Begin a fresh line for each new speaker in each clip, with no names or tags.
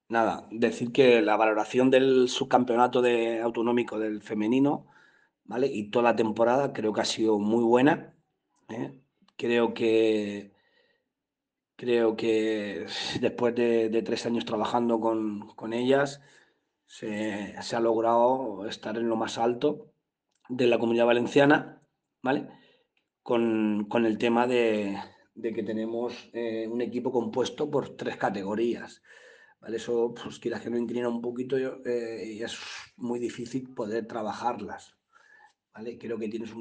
Nada, decir que la valoración del subcampeonato autonómico del femenino, ¿vale? Y toda la temporada creo que ha sido muy buena, ¿eh? Creo que, creo que después de 3 años trabajando con ellas, se ha logrado estar en lo más alto de la Comunidad Valenciana, ¿vale? Con el tema de que tenemos un equipo compuesto por 3 categorías. ¿Vale? Eso, pues quieras que no inclina un poquito, y es muy difícil poder trabajarlas. ¿Vale? Creo que tienes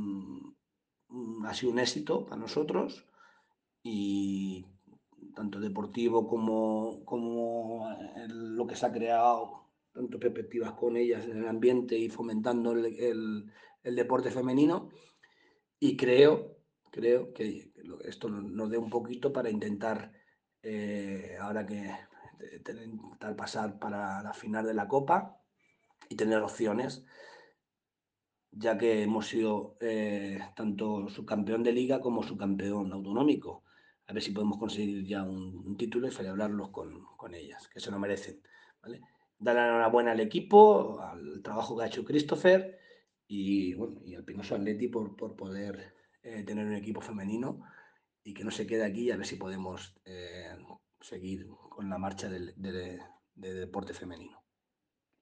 ha sido un éxito para nosotros y tanto deportivo como lo que se ha creado, tanto perspectivas con ellas en el ambiente y fomentando el deporte femenino. Y creo que esto nos dé un poquito para intentar, ahora que intentar pasar para la final de la Copa y tener opciones, ya que hemos sido tanto subcampeón de liga como subcampeón autonómico. A ver si podemos conseguir ya un título y celebrarlos con ellas, que se lo merecen. ¿Vale? Dar la enhorabuena al equipo, al trabajo que ha hecho Christopher y, bueno, y al Pinoso Atleti por poder tener un equipo femenino y que no se quede aquí y a ver si podemos seguir con la marcha del deporte femenino.